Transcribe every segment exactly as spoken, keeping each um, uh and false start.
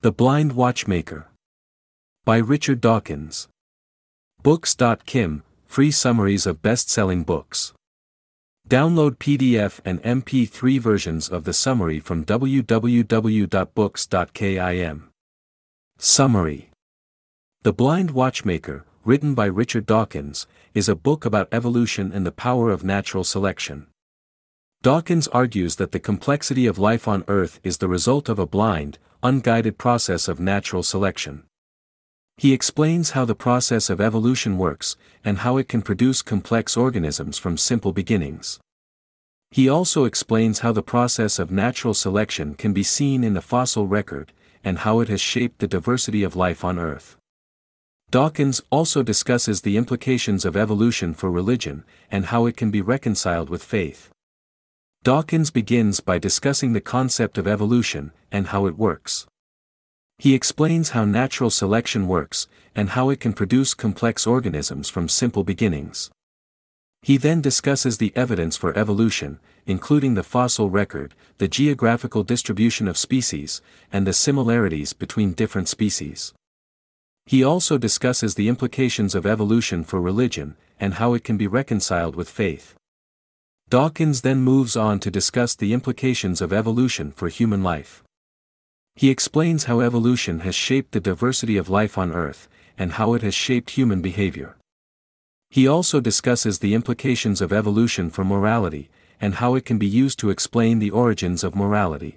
The Blind Watchmaker. By Richard Dawkins. Books dot kim, free summaries of best-selling books. Download P D F and M P three versions of the summary from w w w dot books dot kim. Summary. The Blind Watchmaker, written by Richard Dawkins, is a book about evolution and the power of natural selection. Dawkins argues that the complexity of life on Earth is the result of a blind, unguided process of natural selection. He explains how the process of evolution works, and how it can produce complex organisms from simple beginnings. He also explains how the process of natural selection can be seen in the fossil record, and how it has shaped the diversity of life on Earth. Dawkins also discusses the implications of evolution for religion, and how it can be reconciled with faith. Dawkins begins by discussing the concept of evolution, and how it works. He explains how natural selection works, and how it can produce complex organisms from simple beginnings. He then discusses the evidence for evolution, including the fossil record, the geographical distribution of species, and the similarities between different species. He also discusses the implications of evolution for religion, and how it can be reconciled with faith. Dawkins then moves on to discuss the implications of evolution for human life. He explains how evolution has shaped the diversity of life on Earth, and how it has shaped human behavior. He also discusses the implications of evolution for morality, and how it can be used to explain the origins of morality.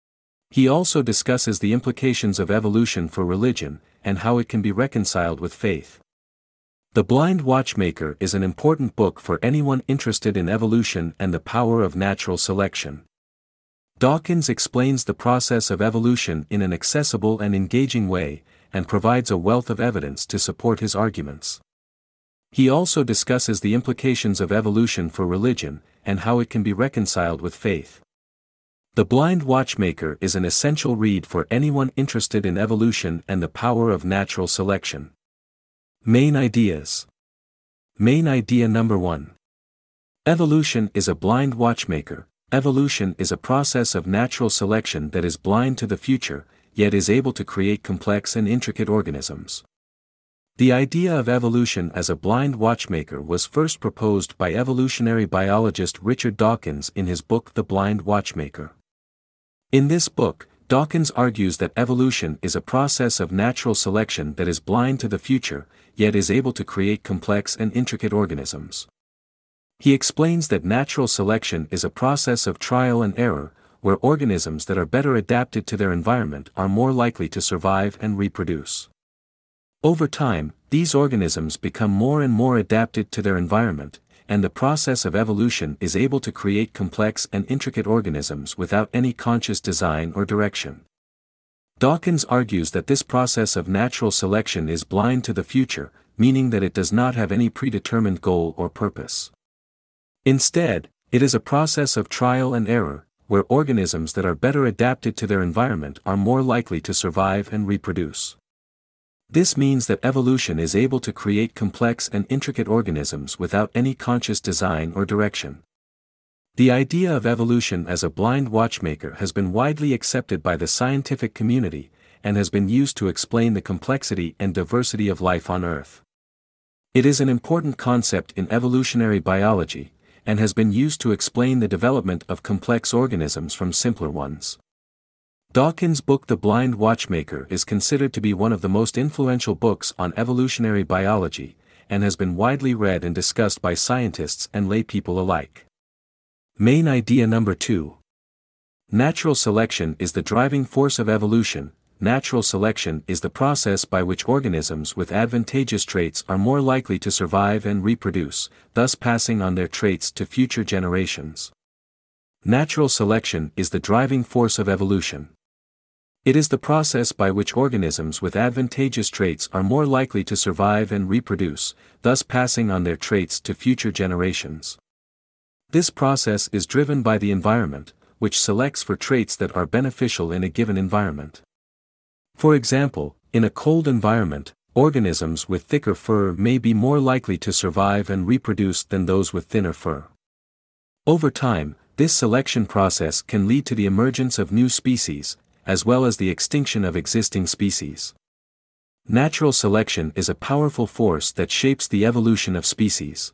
He also discusses the implications of evolution for religion, and how it can be reconciled with faith. The Blind Watchmaker is an important book for anyone interested in evolution and the power of natural selection. Dawkins explains the process of evolution in an accessible and engaging way, and provides a wealth of evidence to support his arguments. He also discusses the implications of evolution for religion, and how it can be reconciled with faith. The Blind Watchmaker is an essential read for anyone interested in evolution and the power of natural selection. Main ideas. Main idea number one. Evolution is a blind watchmaker. Evolution is a process of natural selection that is blind to the future, yet is able to create complex and intricate organisms. The idea of evolution as a blind watchmaker was first proposed by evolutionary biologist Richard Dawkins in his book The Blind Watchmaker. In this book, Dawkins argues that evolution is a process of natural selection that is blind to the future, yet is able to create complex and intricate organisms. He explains that natural selection is a process of trial and error, where organisms that are better adapted to their environment are more likely to survive and reproduce. Over time, these organisms become more and more adapted to their environment, and the process of evolution is able to create complex and intricate organisms without any conscious design or direction. Dawkins argues that this process of natural selection is blind to the future, meaning that it does not have any predetermined goal or purpose. Instead, it is a process of trial and error, where organisms that are better adapted to their environment are more likely to survive and reproduce. This means that evolution is able to create complex and intricate organisms without any conscious design or direction. The idea of evolution as a blind watchmaker has been widely accepted by the scientific community, and has been used to explain the complexity and diversity of life on Earth. It is an important concept in evolutionary biology, and has been used to explain the development of complex organisms from simpler ones. Dawkins' book The Blind Watchmaker is considered to be one of the most influential books on evolutionary biology, and has been widely read and discussed by scientists and laypeople alike. Main idea number two. Natural selection is the driving force of evolution. Natural selection is the process by which organisms with advantageous traits are more likely to survive and reproduce, thus passing on their traits to future generations. Natural selection is the driving force of evolution. It is the process by which organisms with advantageous traits are more likely to survive and reproduce, thus passing on their traits to future generations. This process is driven by the environment, which selects for traits that are beneficial in a given environment. For example, in a cold environment, organisms with thicker fur may be more likely to survive and reproduce than those with thinner fur. Over time, this selection process can lead to the emergence of new species, as well as the extinction of existing species. Natural selection is a powerful force that shapes the evolution of species.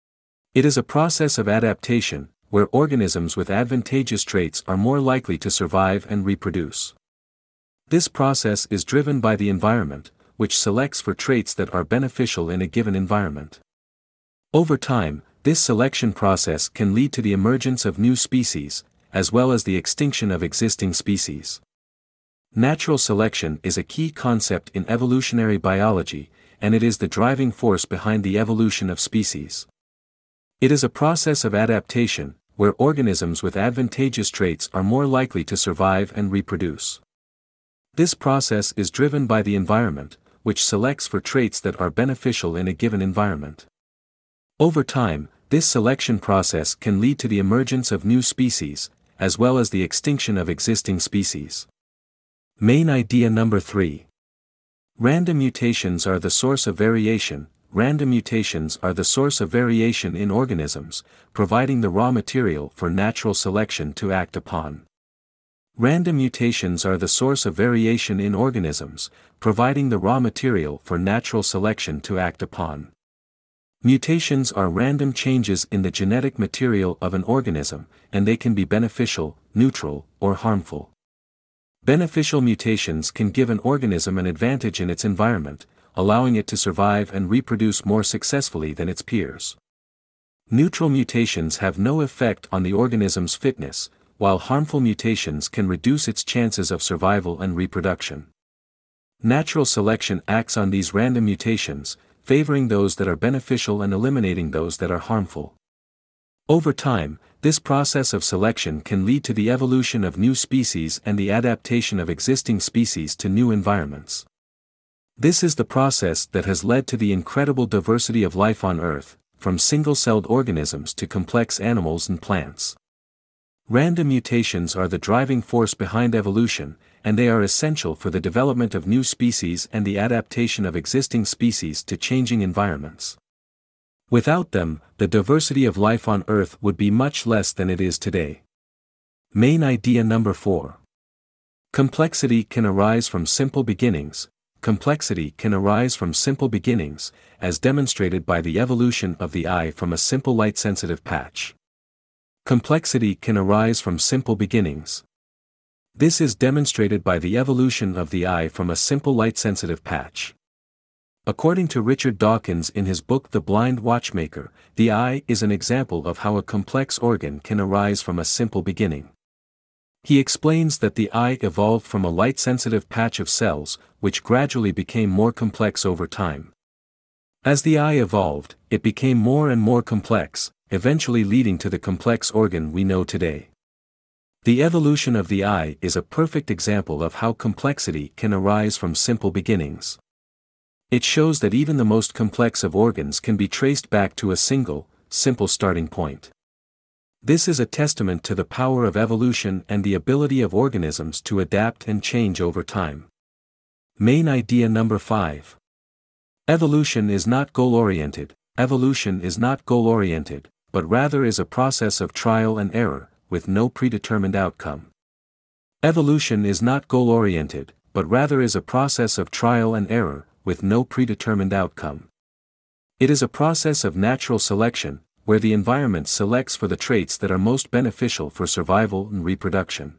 It is a process of adaptation, where organisms with advantageous traits are more likely to survive and reproduce. This process is driven by the environment, which selects for traits that are beneficial in a given environment. Over time, this selection process can lead to the emergence of new species, as well as the extinction of existing species. Natural selection is a key concept in evolutionary biology, and it is the driving force behind the evolution of species. It is a process of adaptation, where organisms with advantageous traits are more likely to survive and reproduce. This process is driven by the environment, which selects for traits that are beneficial in a given environment. Over time, this selection process can lead to the emergence of new species, as well as the extinction of existing species. Main idea number three. Random mutations are the source of variation. Random mutations are the source of variation in organisms, providing the raw material for natural selection to act upon. Random mutations are the source of variation in organisms, providing the raw material for natural selection to act upon. Mutations are random changes in the genetic material of an organism, and they can be beneficial, neutral, or harmful. Beneficial mutations can give an organism an advantage in its environment, allowing it to survive and reproduce more successfully than its peers. Neutral mutations have no effect on the organism's fitness, while harmful mutations can reduce its chances of survival and reproduction. Natural selection acts on these random mutations, favoring those that are beneficial and eliminating those that are harmful. Over time, this process of selection can lead to the evolution of new species and the adaptation of existing species to new environments. This is the process that has led to the incredible diversity of life on Earth, from single-celled organisms to complex animals and plants. Random mutations are the driving force behind evolution, and they are essential for the development of new species and the adaptation of existing species to changing environments. Without them, the diversity of life on Earth would be much less than it is today. Main idea number four. Complexity can arise from simple beginnings. Complexity can arise from simple beginnings, as demonstrated by the evolution of the eye from a simple light-sensitive patch. Complexity can arise from simple beginnings. This is demonstrated by the evolution of the eye from a simple light-sensitive patch. According to Richard Dawkins in his book The Blind Watchmaker, the eye is an example of how a complex organ can arise from a simple beginning. He explains that the eye evolved from a light-sensitive patch of cells, which gradually became more complex over time. As the eye evolved, it became more and more complex, eventually leading to the complex organ we know today. The evolution of the eye is a perfect example of how complexity can arise from simple beginnings. It shows that even the most complex of organs can be traced back to a single, simple starting point. This is a testament to the power of evolution and the ability of organisms to adapt and change over time. Main idea number five. Evolution is not goal-oriented. Evolution is not goal-oriented, but rather is a process of trial and error, with no predetermined outcome. Evolution is not goal-oriented, but rather is a process of trial and error, with no predetermined outcome. It is a process of natural selection, where the environment selects for the traits that are most beneficial for survival and reproduction.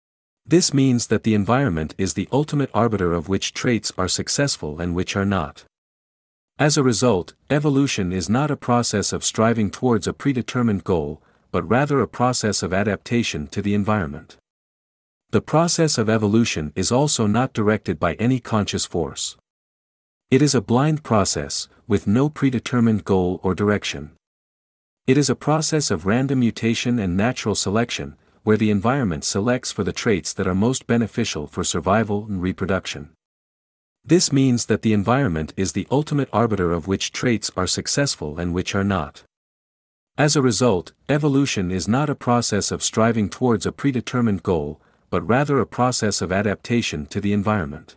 This means that the environment is the ultimate arbiter of which traits are successful and which are not. As a result, evolution is not a process of striving towards a predetermined goal, but rather a process of adaptation to the environment. The process of evolution is also not directed by any conscious force. It is a blind process, with no predetermined goal or direction. It is a process of random mutation and natural selection, where the environment selects for the traits that are most beneficial for survival and reproduction. This means that the environment is the ultimate arbiter of which traits are successful and which are not. As a result, evolution is not a process of striving towards a predetermined goal, but rather a process of adaptation to the environment.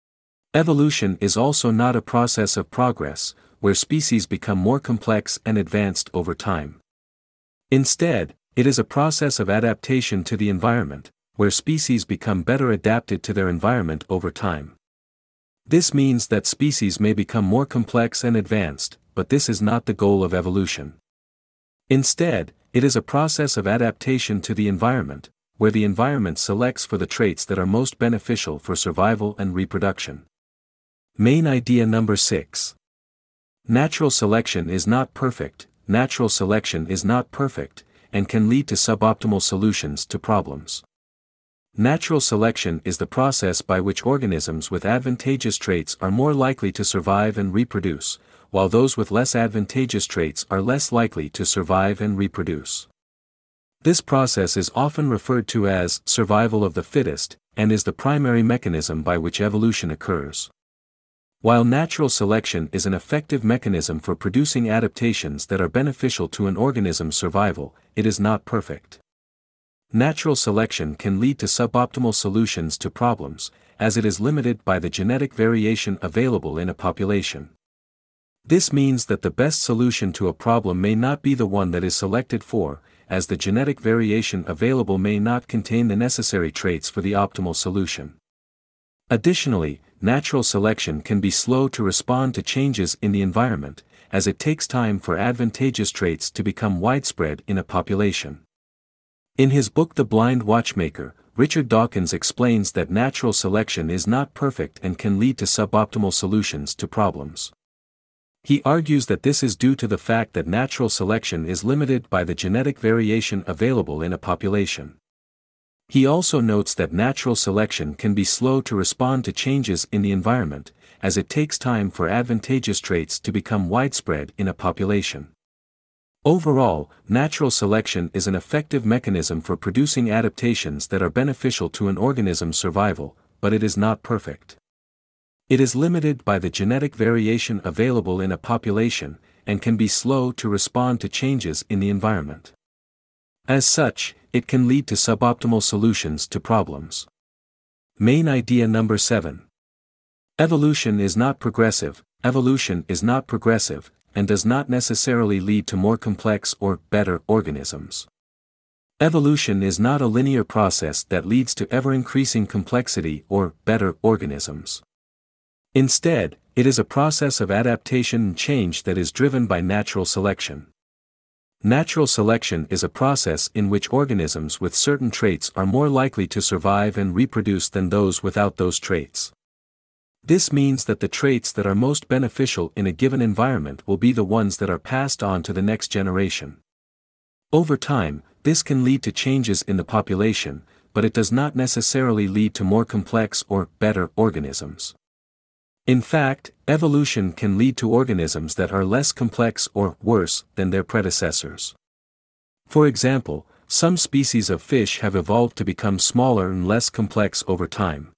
Evolution is also not a process of progress, where species become more complex and advanced over time. Instead, it is a process of adaptation to the environment, where species become better adapted to their environment over time. This means that species may become more complex and advanced, but this is not the goal of evolution. Instead, it is a process of adaptation to the environment, where the environment selects for the traits that are most beneficial for survival and reproduction. Main idea number six. Natural selection is not perfect. Natural selection is not perfect, and can lead to suboptimal solutions to problems. Natural selection is the process by which organisms with advantageous traits are more likely to survive and reproduce, while those with less advantageous traits are less likely to survive and reproduce. This process is often referred to as survival of the fittest, and is the primary mechanism by which evolution occurs. While natural selection is an effective mechanism for producing adaptations that are beneficial to an organism's survival, it is not perfect. Natural selection can lead to suboptimal solutions to problems, as it is limited by the genetic variation available in a population. This means that the best solution to a problem may not be the one that is selected for, as the genetic variation available may not contain the necessary traits for the optimal solution. Additionally, natural selection can be slow to respond to changes in the environment, as it takes time for advantageous traits to become widespread in a population. In his book The Blind Watchmaker, Richard Dawkins explains that natural selection is not perfect and can lead to suboptimal solutions to problems. He argues that this is due to the fact that natural selection is limited by the genetic variation available in a population. He also notes that natural selection can be slow to respond to changes in the environment, as it takes time for advantageous traits to become widespread in a population. Overall, natural selection is an effective mechanism for producing adaptations that are beneficial to an organism's survival, but it is not perfect. It is limited by the genetic variation available in a population, and can be slow to respond to changes in the environment. As such, it can lead to suboptimal solutions to problems. Main idea number seven. Evolution is not progressive. Evolution is not progressive, and does not necessarily lead to more complex or better organisms. Evolution is not a linear process that leads to ever-increasing complexity or better organisms. Instead, it is a process of adaptation and change that is driven by natural selection. Natural selection is a process in which organisms with certain traits are more likely to survive and reproduce than those without those traits. This means that the traits that are most beneficial in a given environment will be the ones that are passed on to the next generation. Over time, this can lead to changes in the population, but it does not necessarily lead to more complex or better organisms. In fact, evolution can lead to organisms that are less complex or worse than their predecessors. For example, some species of fish have evolved to become smaller and less complex over time.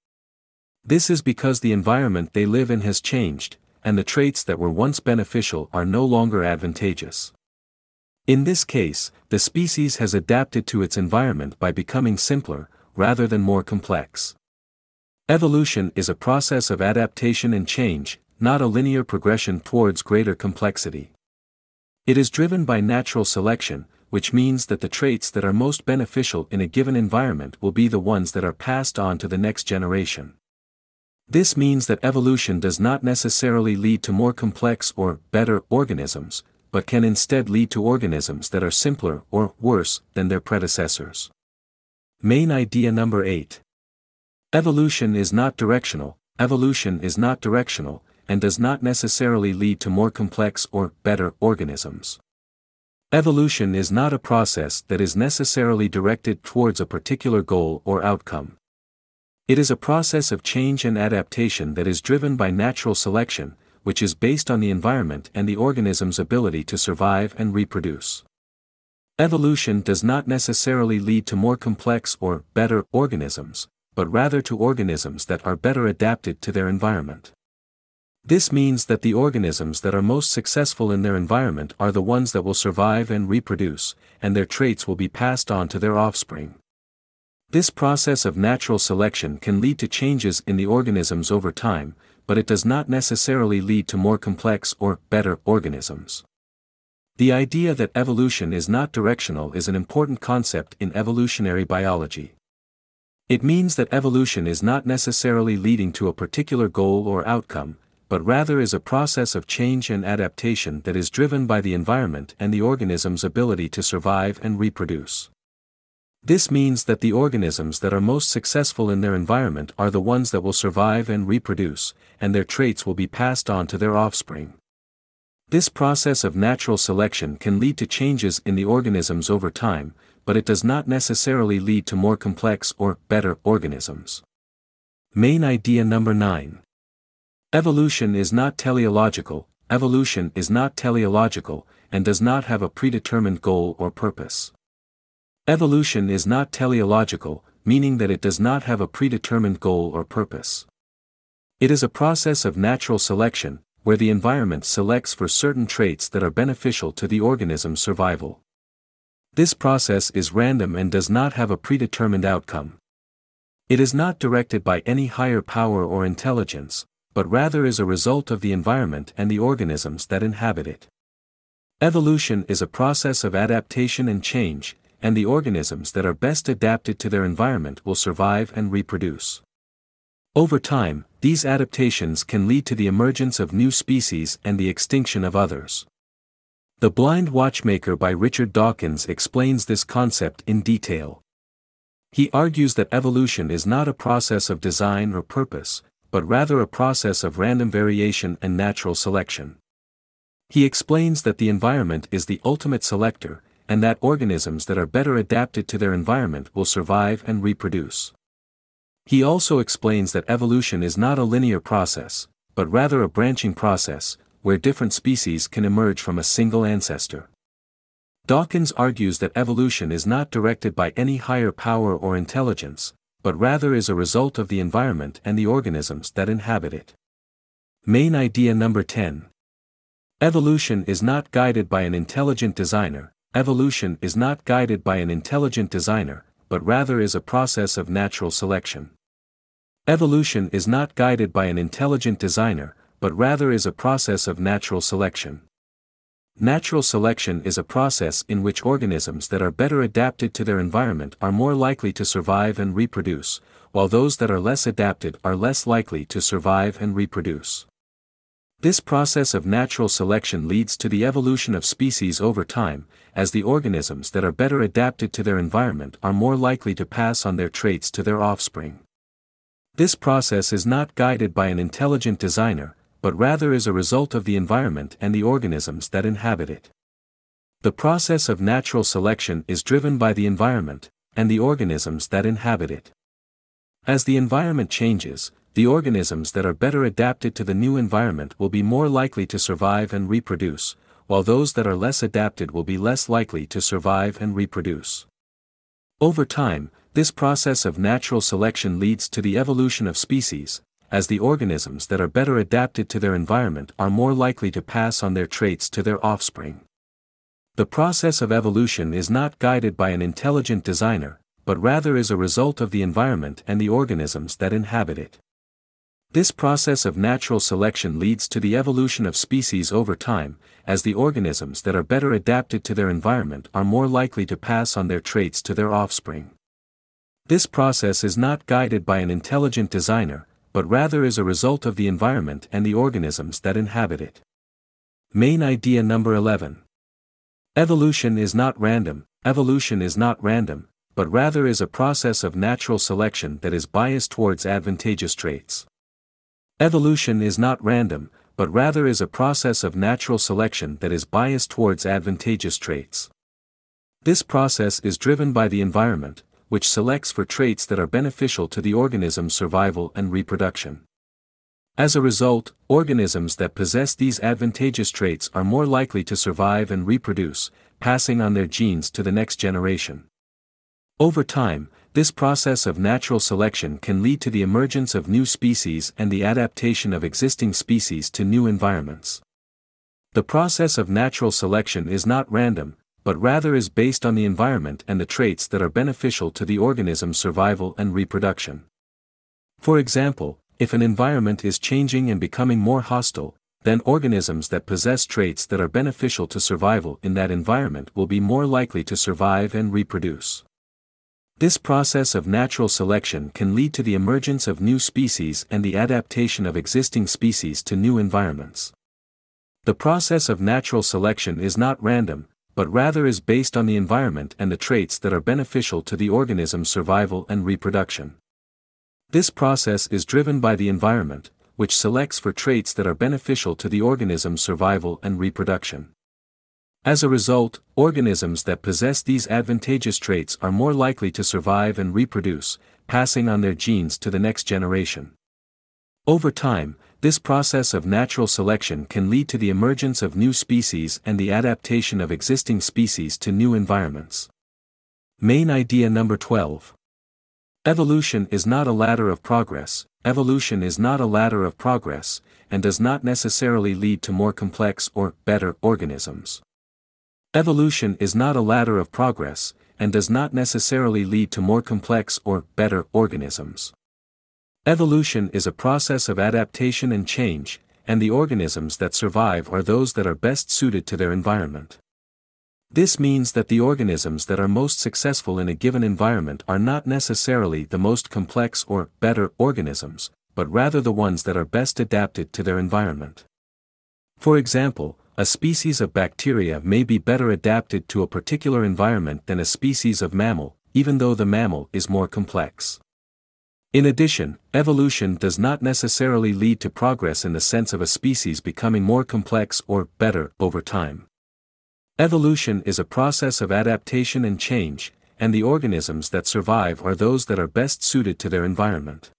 This is because the environment they live in has changed, and the traits that were once beneficial are no longer advantageous. In this case, the species has adapted to its environment by becoming simpler, rather than more complex. Evolution is a process of adaptation and change, not a linear progression towards greater complexity. It is driven by natural selection, which means that the traits that are most beneficial in a given environment will be the ones that are passed on to the next generation. This means that evolution does not necessarily lead to more complex or better organisms, but can instead lead to organisms that are simpler or worse than their predecessors. Main idea number eight. Evolution is not directional. Evolution is not directional, and does not necessarily lead to more complex or better organisms. Evolution is not a process that is necessarily directed towards a particular goal or outcome. It is a process of change and adaptation that is driven by natural selection, which is based on the environment and the organism's ability to survive and reproduce. Evolution does not necessarily lead to more complex or better organisms, but rather to organisms that are better adapted to their environment. This means that the organisms that are most successful in their environment are the ones that will survive and reproduce, and their traits will be passed on to their offspring. This process of natural selection can lead to changes in the organisms over time, but it does not necessarily lead to more complex or better organisms. The idea that evolution is not directional is an important concept in evolutionary biology. It means that evolution is not necessarily leading to a particular goal or outcome, but rather is a process of change and adaptation that is driven by the environment and the organism's ability to survive and reproduce. This means that the organisms that are most successful in their environment are the ones that will survive and reproduce, and their traits will be passed on to their offspring. This process of natural selection can lead to changes in the organisms over time, but it does not necessarily lead to more complex or better organisms. Main idea number nine. Evolution is not teleological. Evolution is not teleological, and does not have a predetermined goal or purpose. Evolution is not teleological, meaning that it does not have a predetermined goal or purpose. It is a process of natural selection, where the environment selects for certain traits that are beneficial to the organism's survival. This process is random and does not have a predetermined outcome. It is not directed by any higher power or intelligence, but rather is a result of the environment and the organisms that inhabit it. Evolution is a process of adaptation and change, and the organisms that are best adapted to their environment will survive and reproduce. Over time, these adaptations can lead to the emergence of new species and the extinction of others. The Blind Watchmaker by Richard Dawkins explains this concept in detail. He argues that evolution is not a process of design or purpose, but rather a process of random variation and natural selection. He explains that the environment is the ultimate selector, and that organisms that are better adapted to their environment will survive and reproduce. He also explains that evolution is not a linear process, but rather a branching process, where different species can emerge from a single ancestor. Dawkins argues that evolution is not directed by any higher power or intelligence, but rather is a result of the environment and the organisms that inhabit it. Main idea number ten. Evolution is not guided by an intelligent designer. Evolution is not guided by an intelligent designer, but rather is a process of natural selection. Evolution is not guided by an intelligent designer, but rather is a process of natural selection. Natural selection is a process in which organisms that are better adapted to their environment are more likely to survive and reproduce, while those that are less adapted are less likely to survive and reproduce. This process of natural selection leads to the evolution of species over time, as the organisms that are better adapted to their environment are more likely to pass on their traits to their offspring. This process is not guided by an intelligent designer, but rather is a result of the environment and the organisms that inhabit it. The process of natural selection is driven by the environment, and the organisms that inhabit it. As the environment changes, the organisms that are better adapted to the new environment will be more likely to survive and reproduce, while those that are less adapted will be less likely to survive and reproduce. Over time, this process of natural selection leads to the evolution of species, as the organisms that are better adapted to their environment are more likely to pass on their traits to their offspring. The process of evolution is not guided by an intelligent designer, but rather is a result of the environment and the organisms that inhabit it. This process of natural selection leads to the evolution of species over time, as the organisms that are better adapted to their environment are more likely to pass on their traits to their offspring. This process is not guided by an intelligent designer, but rather is a result of the environment and the organisms that inhabit it. Main idea number eleven. Evolution is not random. Evolution is not random, but rather is a process of natural selection that is biased towards advantageous traits. Evolution is not random, but rather is a process of natural selection that is biased towards advantageous traits. This process is driven by the environment, which selects for traits that are beneficial to the organism's survival and reproduction. As a result, organisms that possess these advantageous traits are more likely to survive and reproduce, passing on their genes to the next generation. Over time, this process of natural selection can lead to the emergence of new species and the adaptation of existing species to new environments. The process of natural selection is not random, but rather is based on the environment and the traits that are beneficial to the organism's survival and reproduction. For example, if an environment is changing and becoming more hostile, then organisms that possess traits that are beneficial to survival in that environment will be more likely to survive and reproduce. This process of natural selection can lead to the emergence of new species and the adaptation of existing species to new environments. The process of natural selection is not random, but rather is based on the environment and the traits that are beneficial to the organism's survival and reproduction. This process is driven by the environment, which selects for traits that are beneficial to the organism's survival and reproduction. As a result, organisms that possess these advantageous traits are more likely to survive and reproduce, passing on their genes to the next generation. Over time, this process of natural selection can lead to the emergence of new species and the adaptation of existing species to new environments. Main idea number twelve. Evolution is not a ladder of progress. Evolution is not a ladder of progress, and does not necessarily lead to more complex or better organisms. Evolution is not a ladder of progress, and does not necessarily lead to more complex or better organisms. Evolution is a process of adaptation and change, and the organisms that survive are those that are best suited to their environment. This means that the organisms that are most successful in a given environment are not necessarily the most complex or better organisms, but rather the ones that are best adapted to their environment. For example, a species of bacteria may be better adapted to a particular environment than a species of mammal, even though the mammal is more complex. In addition, evolution does not necessarily lead to progress in the sense of a species becoming more complex or better over time. Evolution is a process of adaptation and change, and the organisms that survive are those that are best suited to their environment.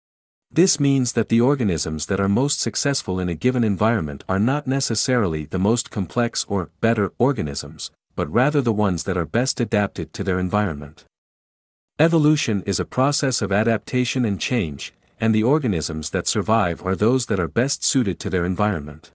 This means that the organisms that are most successful in a given environment are not necessarily the most complex or better organisms, but rather the ones that are best adapted to their environment. Evolution is a process of adaptation and change, and the organisms that survive are those that are best suited to their environment.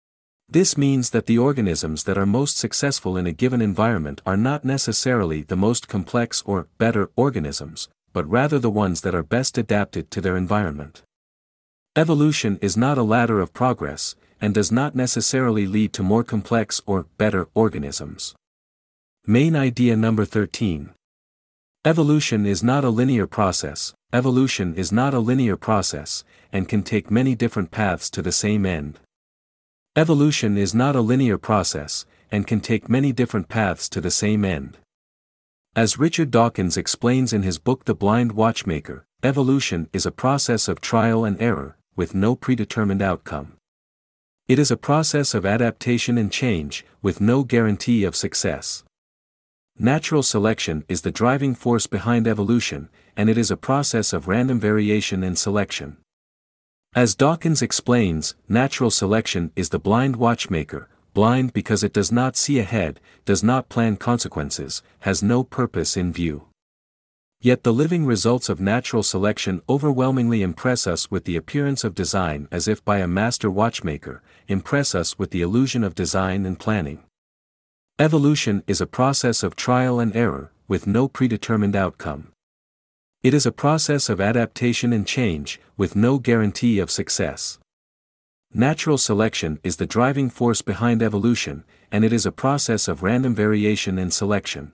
This means that the organisms that are most successful in a given environment are not necessarily the most complex or better organisms, but rather the ones that are best adapted to their environment. Evolution is not a ladder of progress, and does not necessarily lead to more complex or better organisms. Main idea number thirteen. Evolution is not a linear process. Evolution is not a linear process, and can take many different paths to the same end. Evolution is not a linear process, and can take many different paths to the same end. As Richard Dawkins explains in his book The Blind Watchmaker, evolution is a process of trial and error, with no predetermined outcome. It is a process of adaptation and change, with no guarantee of success. Natural selection is the driving force behind evolution, and it is a process of random variation and selection. As Dawkins explains, natural selection is the blind watchmaker, blind because it does not see ahead, does not plan consequences, has no purpose in view. Yet the living results of natural selection overwhelmingly impress us with the appearance of design as if by a master watchmaker, impress us with the illusion of design and planning. Evolution is a process of trial and error, with no predetermined outcome. It is a process of adaptation and change, with no guarantee of success. Natural selection is the driving force behind evolution, and it is a process of random variation and selection.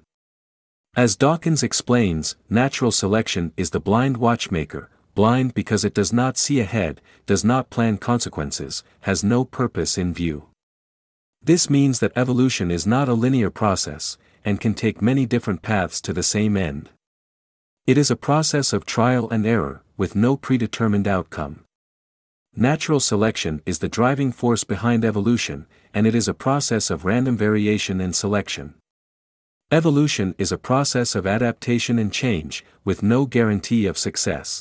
As Dawkins explains, natural selection is the blind watchmaker, blind because it does not see ahead, does not plan consequences, has no purpose in view. This means that evolution is not a linear process, and can take many different paths to the same end. It is a process of trial and error, with no predetermined outcome. Natural selection is the driving force behind evolution, and it is a process of random variation and selection. Evolution is a process of adaptation and change, with no guarantee of success.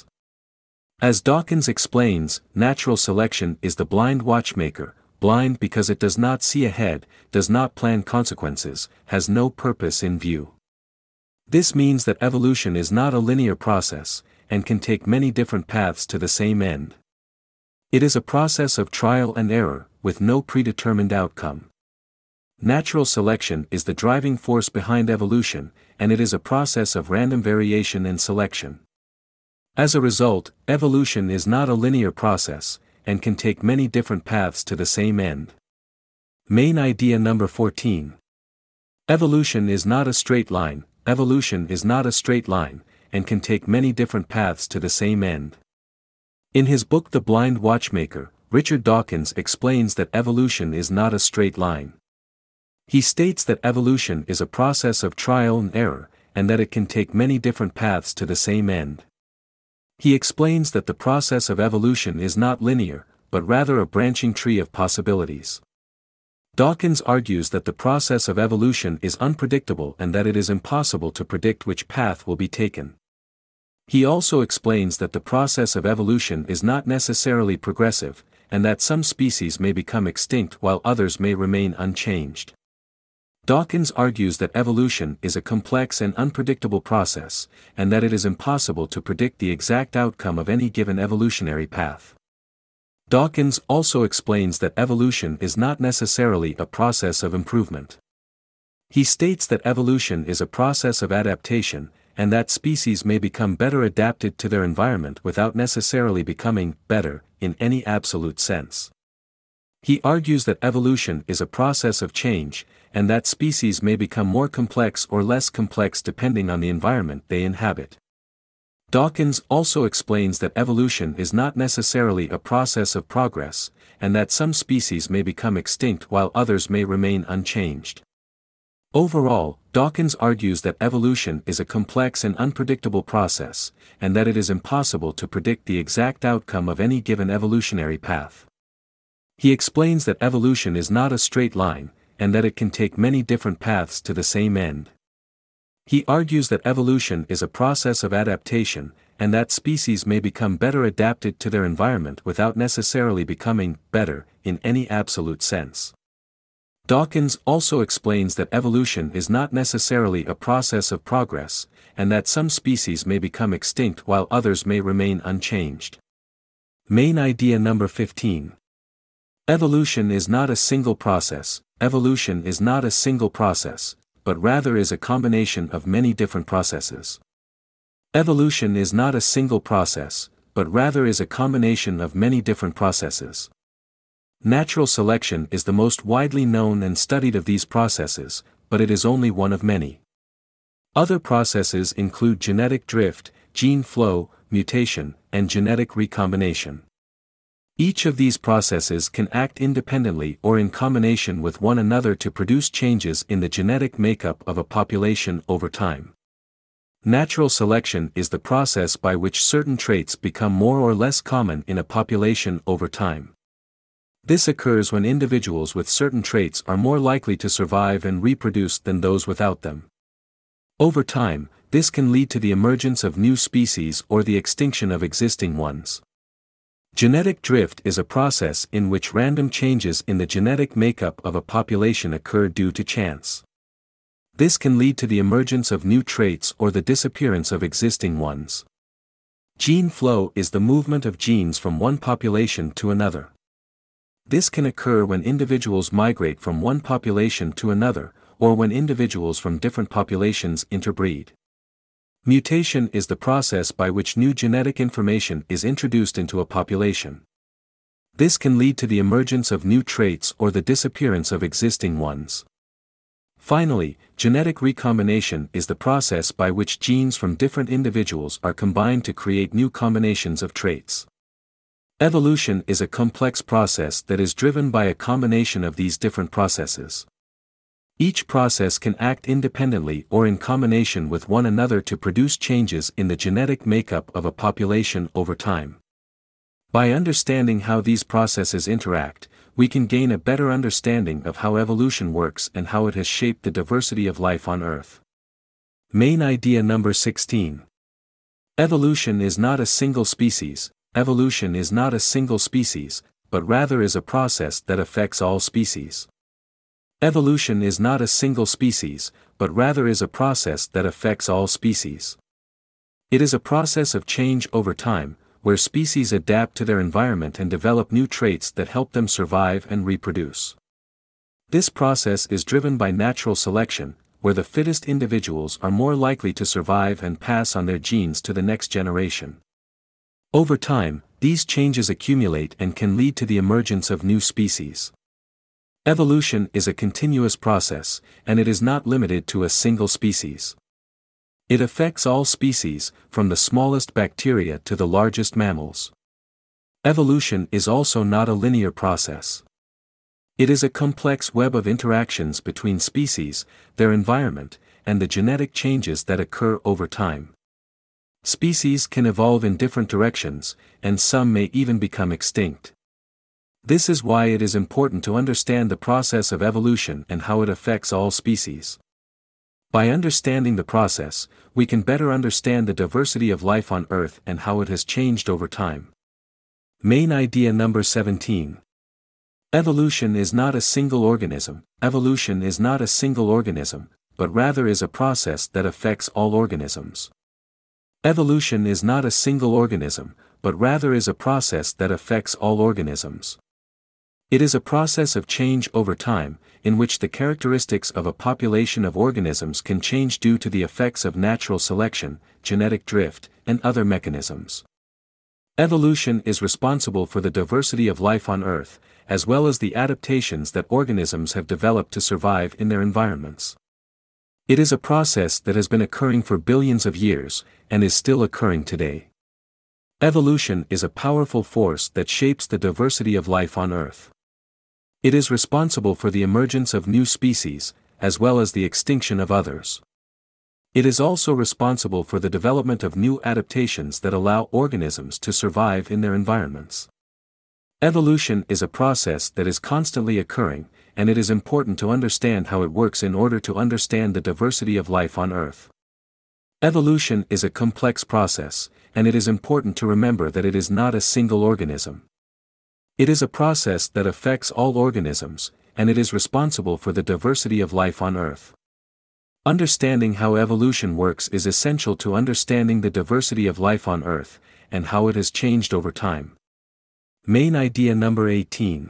As Dawkins explains, natural selection is the blind watchmaker, blind because it does not see ahead, does not plan consequences, has no purpose in view. This means that evolution is not a linear process, and can take many different paths to the same end. It is a process of trial and error, with no predetermined outcome. Natural selection is the driving force behind evolution, and it is a process of random variation and selection. As a result, evolution is not a linear process, and can take many different paths to the same end. Main idea number fourteen. Evolution is not a straight line. evolution is not a straight line, and can take many different paths to the same end. In his book The Blind Watchmaker, Richard Dawkins explains that evolution is not a straight line. He states that evolution is a process of trial and error, and that it can take many different paths to the same end. He explains that the process of evolution is not linear, but rather a branching tree of possibilities. Dawkins argues that the process of evolution is unpredictable and that it is impossible to predict which path will be taken. He also explains that the process of evolution is not necessarily progressive, and that some species may become extinct while others may remain unchanged. Dawkins argues that evolution is a complex and unpredictable process, and that it is impossible to predict the exact outcome of any given evolutionary path. Dawkins also explains that evolution is not necessarily a process of improvement. He states that evolution is a process of adaptation, and that species may become better adapted to their environment without necessarily becoming better, in any absolute sense. He argues that evolution is a process of change, and that species may become more complex or less complex depending on the environment they inhabit. Dawkins also explains that evolution is not necessarily a process of progress, and that some species may become extinct while others may remain unchanged. Overall, Dawkins argues that evolution is a complex and unpredictable process, and that it is impossible to predict the exact outcome of any given evolutionary path. He explains that evolution is not a straight line, and that it can take many different paths to the same end. He argues that evolution is a process of adaptation, and that species may become better adapted to their environment without necessarily becoming better, in any absolute sense. Dawkins also explains that evolution is not necessarily a process of progress, and that some species may become extinct while others may remain unchanged. Main idea number fifteen. Evolution is not a single process. Evolution is not a single process, but rather is a combination of many different processes. Evolution is not a single process, but rather is a combination of many different processes. Natural selection is the most widely known and studied of these processes, but it is only one of many. Other processes include genetic drift, gene flow, mutation, and genetic recombination. Each of these processes can act independently or in combination with one another to produce changes in the genetic makeup of a population over time. Natural selection is the process by which certain traits become more or less common in a population over time. This occurs when individuals with certain traits are more likely to survive and reproduce than those without them. Over time, this can lead to the emergence of new species or the extinction of existing ones. Genetic drift is a process in which random changes in the genetic makeup of a population occur due to chance. This can lead to the emergence of new traits or the disappearance of existing ones. Gene flow is the movement of genes from one population to another. This can occur when individuals migrate from one population to another, or when individuals from different populations interbreed. Mutation is the process by which new genetic information is introduced into a population. This can lead to the emergence of new traits or the disappearance of existing ones. Finally, genetic recombination is the process by which genes from different individuals are combined to create new combinations of traits. Evolution is a complex process that is driven by a combination of these different processes. Each process can act independently or in combination with one another to produce changes in the genetic makeup of a population over time. By understanding how these processes interact, we can gain a better understanding of how evolution works and how it has shaped the diversity of life on Earth. Main idea number sixteen. Evolution is not a single species. Evolution is not a single species, but rather is a process that affects all species. Evolution is not a single species, but rather is a process that affects all species. It is a process of change over time, where species adapt to their environment and develop new traits that help them survive and reproduce. This process is driven by natural selection, where the fittest individuals are more likely to survive and pass on their genes to the next generation. Over time, these changes accumulate and can lead to the emergence of new species. Evolution is a continuous process, and it is not limited to a single species. It affects all species, from the smallest bacteria to the largest mammals. Evolution is also not a linear process. It is a complex web of interactions between species, their environment, and the genetic changes that occur over time. Species can evolve in different directions, and some may even become extinct. This is why it is important to understand the process of evolution and how it affects all species. By understanding the process, we can better understand the diversity of life on Earth and how it has changed over time. Main idea number seventeen. Evolution is not a single organism. Evolution is not a single organism, but rather is a process that affects all organisms. Evolution is not a single organism, but rather is a process that affects all organisms. It is a process of change over time, in which the characteristics of a population of organisms can change due to the effects of natural selection, genetic drift, and other mechanisms. Evolution is responsible for the diversity of life on Earth, as well as the adaptations that organisms have developed to survive in their environments. It is a process that has been occurring for billions of years, and is still occurring today. Evolution is a powerful force that shapes the diversity of life on Earth. It is responsible for the emergence of new species, as well as the extinction of others. It is also responsible for the development of new adaptations that allow organisms to survive in their environments. Evolution is a process that is constantly occurring, and it is important to understand how it works in order to understand the diversity of life on Earth. Evolution is a complex process, and it is important to remember that it is not a single organism. It is a process that affects all organisms, and it is responsible for the diversity of life on Earth. Understanding how evolution works is essential to understanding the diversity of life on Earth, and how it has changed over time. Main idea number eighteen.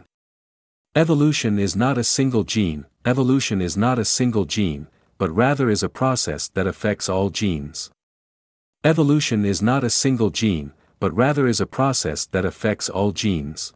Evolution is not a single gene. Evolution is not a single gene, but rather is a process that affects all genes. Evolution is not a single gene, but rather is a process that affects all genes.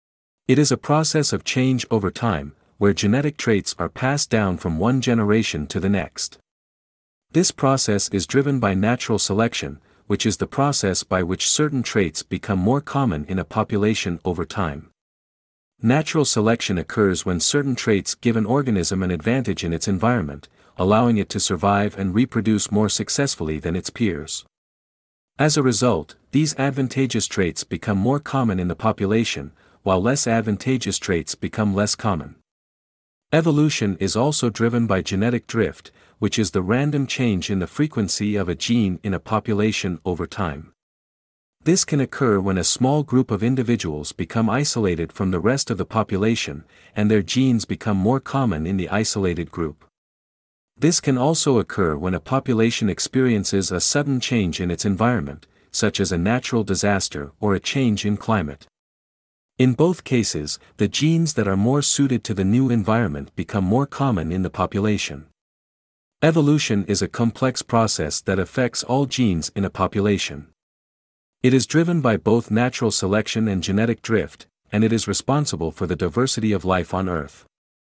It is a process of change over time, where genetic traits are passed down from one generation to the next. This process is driven by natural selection, which is the process by which certain traits become more common in a population over time. Natural selection occurs when certain traits give an organism an advantage in its environment, allowing it to survive and reproduce more successfully than its peers. As a result, these advantageous traits become more common in the population, while less advantageous traits become less common. Evolution is also driven by genetic drift, which is the random change in the frequency of a gene in a population over time. This can occur when a small group of individuals become isolated from the rest of the population, and their genes become more common in the isolated group. This can also occur when a population experiences a sudden change in its environment, such as a natural disaster or a change in climate. In both cases, the genes that are more suited to the new environment become more common in the population. Evolution is a complex process that affects all genes in a population. It is driven by both natural selection and genetic drift, and it is responsible for the diversity of life on Earth.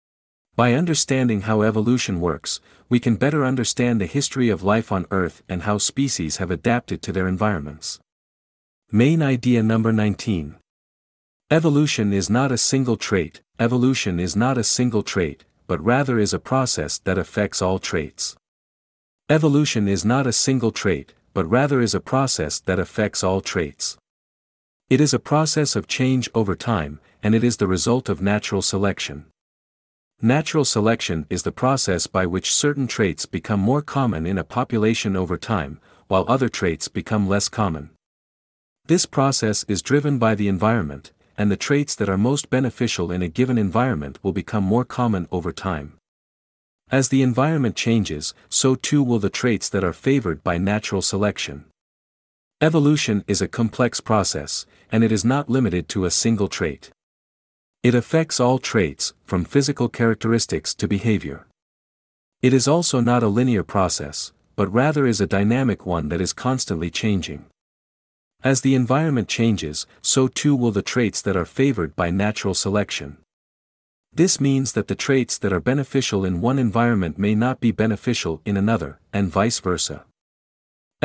By understanding how evolution works, we can better understand the history of life on Earth and how species have adapted to their environments. Main idea number nineteen. Evolution is not a single trait. Evolution is not a single trait, but rather is a process that affects all traits. Evolution is not a single trait, but rather is a process that affects all traits. It is a process of change over time, and it is the result of natural selection. Natural selection is the process by which certain traits become more common in a population over time, while other traits become less common. This process is driven by the environment, and the traits that are most beneficial in a given environment will become more common over time. As the environment changes, so too will the traits that are favored by natural selection. Evolution is a complex process, and it is not limited to a single trait. It affects all traits, from physical characteristics to behavior. It is also not a linear process, but rather is a dynamic one that is constantly changing. As the environment changes, so too will the traits that are favored by natural selection. This means that the traits that are beneficial in one environment may not be beneficial in another, and vice versa.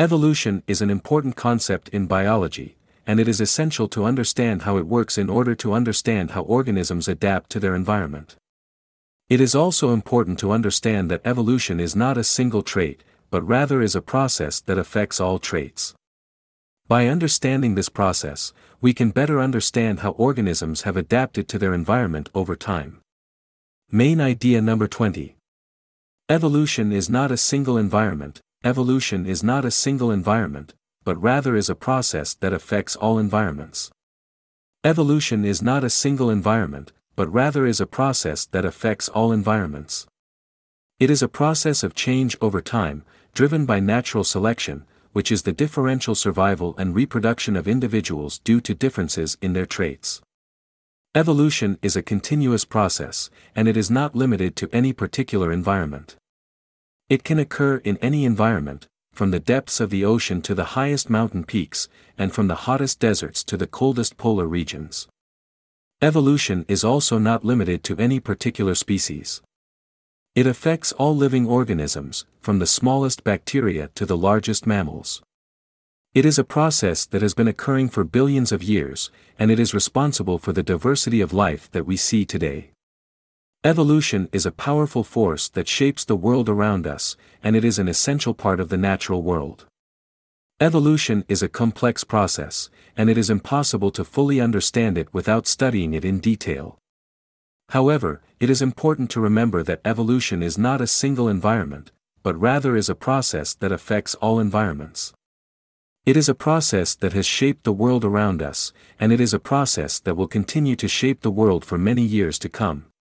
Evolution is an important concept in biology, and it is essential to understand how it works in order to understand how organisms adapt to their environment. It is also important to understand that evolution is not a single trait, but rather is a process that affects all traits. By understanding this process, we can better understand how organisms have adapted to their environment over time. Main idea number twenty. Evolution is not a single environment. Evolution is not a single environment, but rather is a process that affects all environments. Evolution is not a single environment, but rather is a process that affects all environments. It is a process of change over time, driven by natural selection, which is the differential survival and reproduction of individuals due to differences in their traits. Evolution is a continuous process, and it is not limited to any particular environment. It can occur in any environment, from the depths of the ocean to the highest mountain peaks, and from the hottest deserts to the coldest polar regions. Evolution is also not limited to any particular species. It affects all living organisms, from the smallest bacteria to the largest mammals. It is a process that has been occurring for billions of years, and it is responsible for the diversity of life that we see today. Evolution is a powerful force that shapes the world around us, and it is an essential part of the natural world. Evolution is a complex process, and it is impossible to fully understand it without studying it in detail. However, it is important to remember that evolution is not a single environment, but rather is a process that affects all environments. It is a process that has shaped the world around us, and it is a process that will continue to shape the world for many years to come.